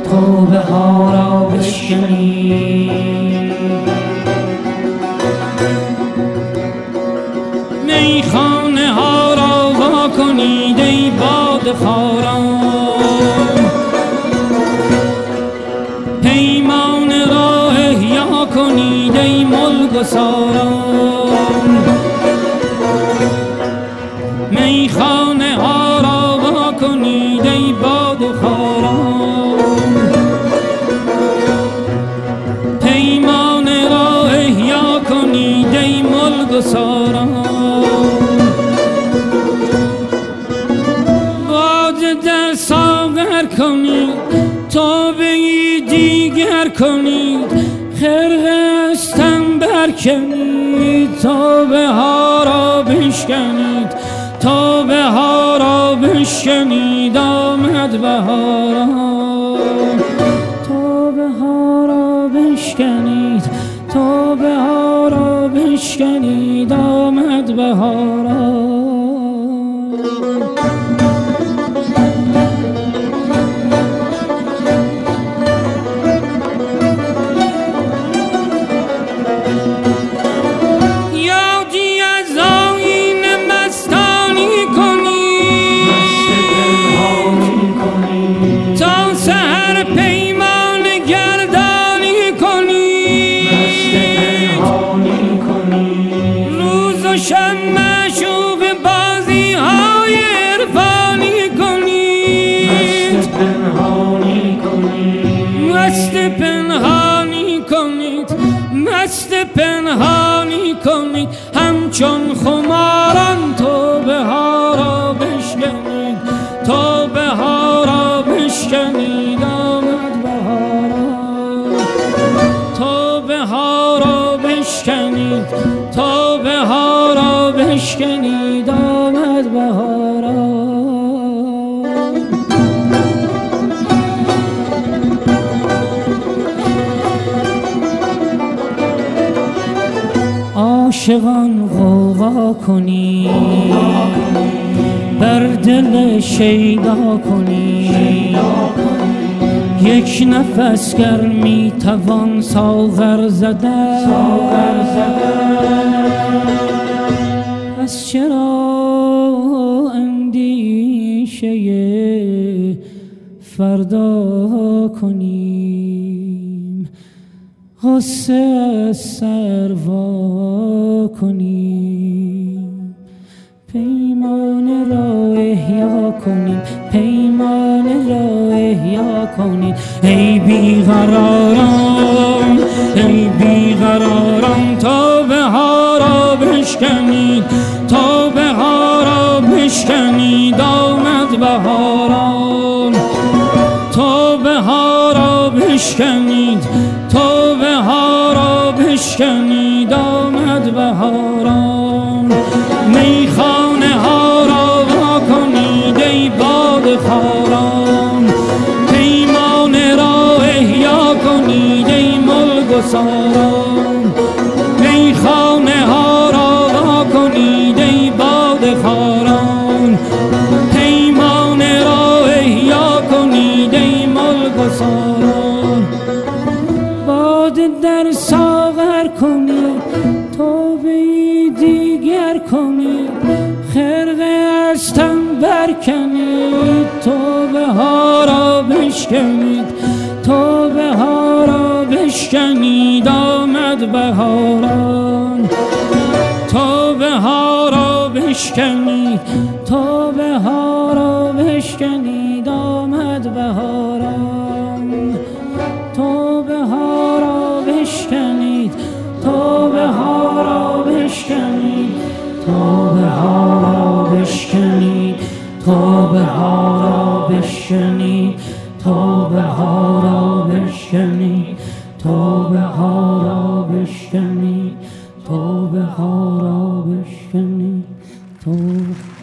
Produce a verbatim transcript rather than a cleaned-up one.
توبه ها را بشکنید. میخانه ها را وا کنید ای باده خواران، پیمان را احیا کنید ای ملگساران. میخانه ها را وا کنید ای باده خواران، پیمان را احیا کنید ای ملگساران. در ساغر کنید، توبه دیگر کنید، خرقه از تن برکنید، توبه ها را بشکنید، توبه ها را بشکنید. آمد بهاران، توبه ها را بشکنید، توبه ها را بشکنید. آمد بهاران. شب معشوق بازی های عرفانی کنید، مست پنهانی کنید، مست پنهانی کنید. همچون خماران توبه ها را بشکنید، توبه ها را بشکنید. آمد بهاران، توبه ها را بشکنید، توبه ها را بشکنید. آمد بهاران. عاشقان غوغا کنید، بر دل شیدا کنید، یک نفس گر می توان ساغر زدن، پس چرا اندیشه فردا کنیم، غصه سر وا کنیم، پیمان را احیا کنیم، پیمان را احیا کنیم. ای بیقراران، ای بیقراران، توبه ها را بشکنید، توبه ها را بشکنید. آمد بهاران، توبه ها را بشکنید، توبه ها را بشکنید. آمد بهاران. میخانه ها را وا کنید ای باده خواران، پیمان را احیا کنید ای ملگساران. میخانه ها را وا کنید ای باده خواران، پیمان را احیا کنید ای ملگساران. باده در ساغر کنید، توبه دیگر کنید، خرقه از تن برکنید، توبه ها را بشکنید، توبه ها را بشکنید. آمد بهاران، توبه ها را بشکنید، توبه ها را بشکنید. آمد بهاران، توبه ها را بشکنید، توبه ها را بشکنید، توبه ها را بشکنید، توبه ها را بشکنید، توبه ها را بشکنید، توبه ها را بشکنید، توبه ها را بشکنید. توبه